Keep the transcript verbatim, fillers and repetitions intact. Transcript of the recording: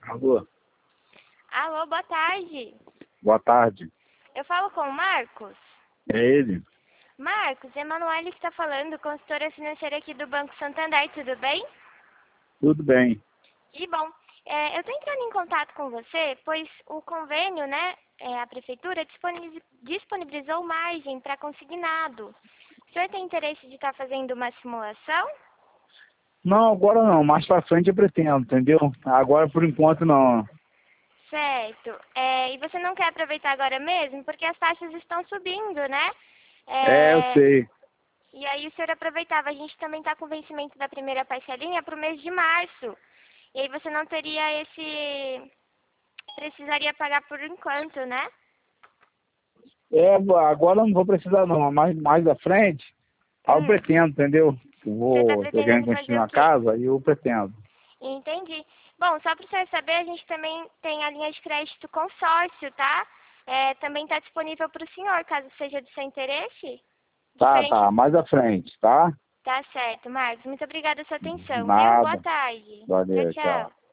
Alô, Alô, boa tarde. boa tarde. Eu falo com o Marcos. É ele? Marcos, Emanuele que está falando, consultora financeira aqui do Banco Santander, tudo bem? Tudo bem. Que bom. É, eu estou entrando em contato com você, pois o convênio, né, é, a Prefeitura disponibiliz- disponibilizou margem para consignado. O senhor tem interesse de estar fazendo uma simulação? Não, agora não. Mais pra frente eu pretendo, entendeu? Agora, por enquanto, não. Certo. É, e você não quer aproveitar agora mesmo? Porque as taxas estão subindo, né? É, eu É, sei. E aí o senhor aproveitava, a gente também está com o vencimento da primeira parcelinha para o mês de março. E aí você não teria esse... precisaria pagar por enquanto, né? É, agora eu não vou precisar, não. Mais, mais à frente, aí eu Hum, pretendo, entendeu? Eu você está vou, tô querendo pretendendo fazer construir o uma quê? casa e eu pretendo. Entendi. Bom, só para o senhor saber, a gente também tem a linha de crédito consórcio, tá? É, também está disponível para o senhor, caso seja do seu interesse. Tá, Diferente... tá. Mais à frente, tá? Tá certo, Marcos. Muito obrigada pela sua atenção, viu? Boa Nada. tarde. Tchau, Valeu, tchau. tchau.